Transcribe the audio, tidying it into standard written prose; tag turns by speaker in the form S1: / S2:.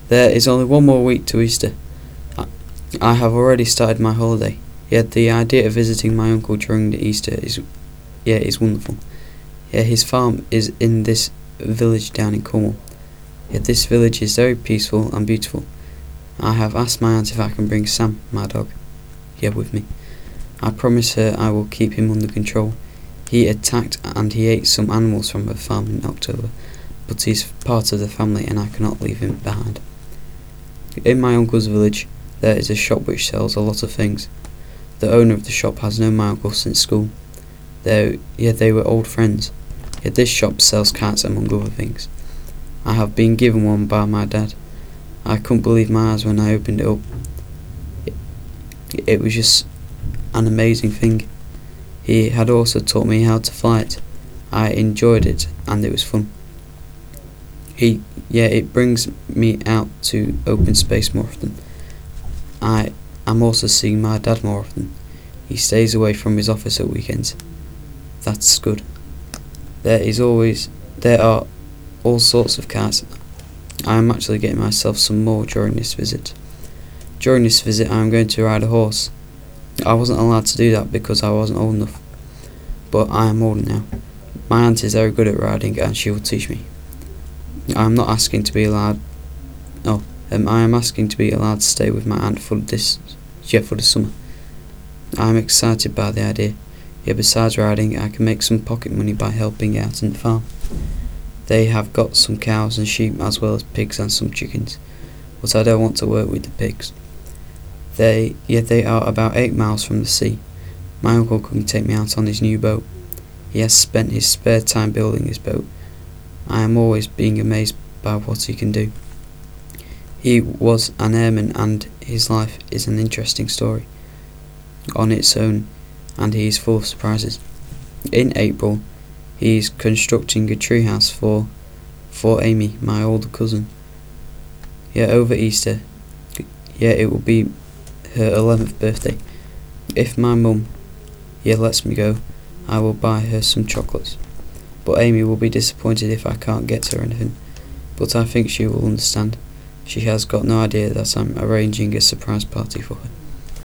S1: There is only one more week to Easter. I have already started my holiday, yet the idea of visiting my uncle during the Easter is wonderful. His farm is in this village down in Cornwall. This village is very peaceful and beautiful. I have asked my aunt if I can bring Sam, my dog, with me. I promise her I will keep him under control. He attacked and he ate some animals from her farm in October, but he's part of the family and I cannot leave him behind. In my uncle's village, there is a shop which sells a lot of things. The owner of the shop has known my uncle since school. They were old friends. This shop sells cats among other things. I have been given one by my dad. I couldn't believe my eyes when I opened it up. It was just an amazing thing. He had also taught me how to fly it. I enjoyed it and it was fun. It brings me out to open space more often. I am also seeing my dad more often. He stays away from his office at weekends. That's good. There are all sorts of cats. I am actually getting myself some more during this visit. During this visit I am going to ride a horse. I wasn't allowed to do that because I wasn't old enough, but I am older now. My aunt is very good at riding and she will teach me. I am asking to be allowed to stay with my aunt for the summer. I am excited by the idea. Besides riding, I can make some pocket money by helping out in the farm. They have got some cows and sheep as well as pigs and some chickens, but I don't want to work with the pigs. They are about 8 miles from the sea. My uncle can take me out on his new boat. He has spent his spare time building his boat. I am always being amazed by what he can do. He was an airman and his life is an interesting story on its own, and he is full of surprises. In April, he is constructing a treehouse for Amy, my older cousin. Over Easter, it will be her 11th birthday. If my mum lets me go, I will buy her some chocolates. But Amy will be disappointed if I can't get her anything. But I think she will understand. She has got no idea that I'm arranging a surprise party for her.